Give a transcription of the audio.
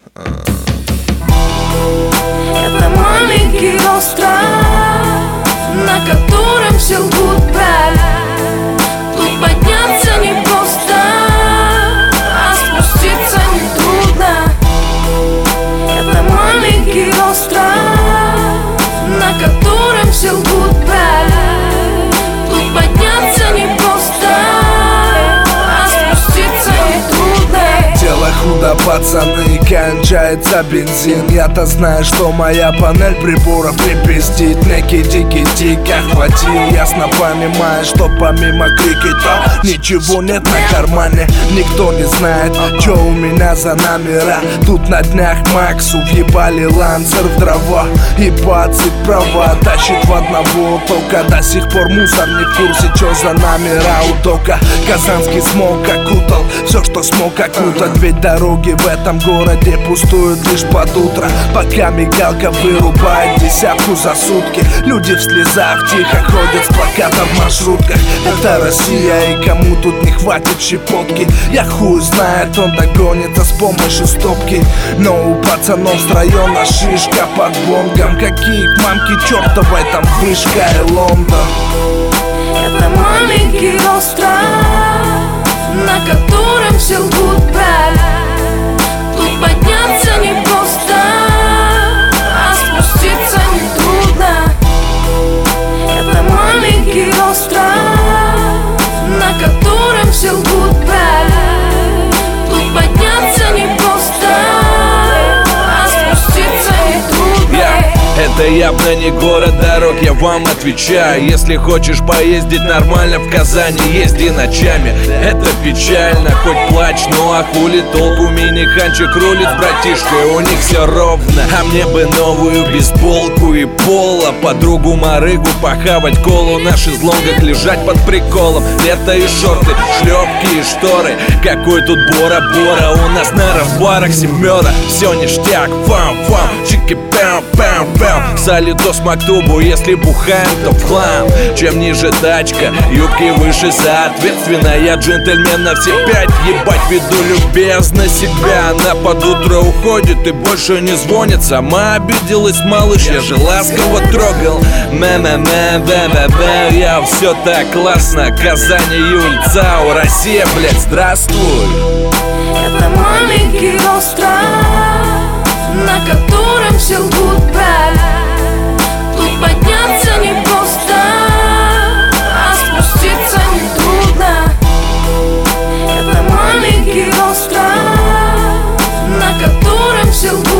Это маленький остров, на котором все лгут правильно. Тут подняться не просто, а спуститься нетрудно. Это маленький остров, на котором все лгут правильно. Тут подняться не просто, а спуститься нетрудно. Дело худо, пацаны, кончается бензин. Я-то знаю, что моя панель приборов не пиздит. Некий дикий тик охватил. Ясно понимаю, что помимо крикета ничего нет на кармане. Никто не знает, что у меня за номера. Тут на днях Максу въебали лансер в дрова. И пацик права тащит в одного тока. До сих пор мусор не в курсе, что за номера у тока. Казанский смог окутал все, что смог окутать. Ведь дороги в этом городе пустуют лишь под утро. Пока мигалка вырубает десятку за сутки. Люди в слезах тихо ходят с плакатом в маршрутках. Это Россия, и кому тут не хватит щепотки. Я хуй знает, он догонится с помощью стопки. Но у пацанов с района шишка под бонгом. Какие к мамке чертовой там вышка и Лондон. Это маленький остров, на котором все лгут правильно. Тут подняться не просто, а спуститься нетрудно. Это маленький остров, на котором все лгут правильно. Тут подняться не просто, а спуститься нетрудно. Это явно не город дорог, я вам отвечаю. Если хочешь поездить нормально в Казани, езди ночами. Это печально, хоть плачь, ну а хули толку? Мини-ханчик рулит с братишкой, у них все ровно. А мне бы новую бейсболку и поло, подругу Марыгу, похавать колу, на шезлонгах лежать под приколом. Лето и шорты, шлепки и шторы. Какой тут Бора-Бора, у нас на разбарах семера. Все ништяк, фам-фам, чики-пям-пям-пям. Салютос Мактубу, если бухаем, то в хлам. Чем ниже тачка, юбки выше, соответственно я джентльмен на все пять. Ебать, веду любезно себя. Она под утро уходит и больше не звонит. Сама обиделась, малыш, я же ласково трогал. Я все так классно. Казань, июль, ЦАУ, Россия, блядь, здравствуй. Это маленький остров, на котором все лгут правильно. Тут подняться не просто, а спуститься нетрудно. Это маленький остров, на котором все лгут.